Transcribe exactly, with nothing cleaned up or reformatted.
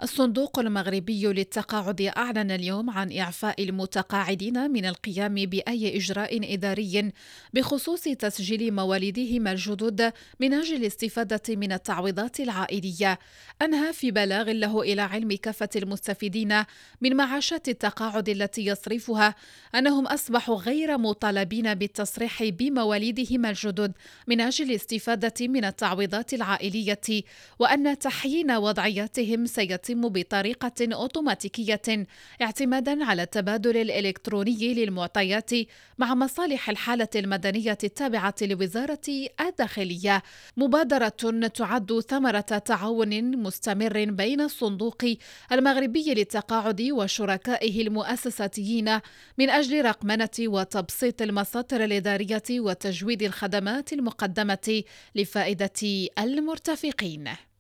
الصندوق المغربي للتقاعد أعلن اليوم عن إعفاء المتقاعدين من القيام بأي إجراء إداري بخصوص تسجيل مواليدهم الجدد من أجل الاستفادة من التعويضات العائلية. أنهى في بلاغ له إلى علم كافة المستفيدين من معاشات التقاعد التي يصرفها أنهم أصبحوا غير مطالبين بالتصريح بمواليدهم الجدد من أجل الاستفادة من التعويضات العائلية، وأن تحيين وضعياتهم سيتم بطريقة أوتوماتيكية اعتمادا على التبادل الإلكتروني للمعطيات مع مصالح الحالة المدنية التابعة لوزارة الداخلية. مبادرة تعد ثمرة تعاون مستمر بين الصندوق المغربي للتقاعد وشركائه المؤسساتيين من أجل رقمنة وتبسيط المساطر الإدارية وتجويد الخدمات المقدمة لفائدة المرتفقين.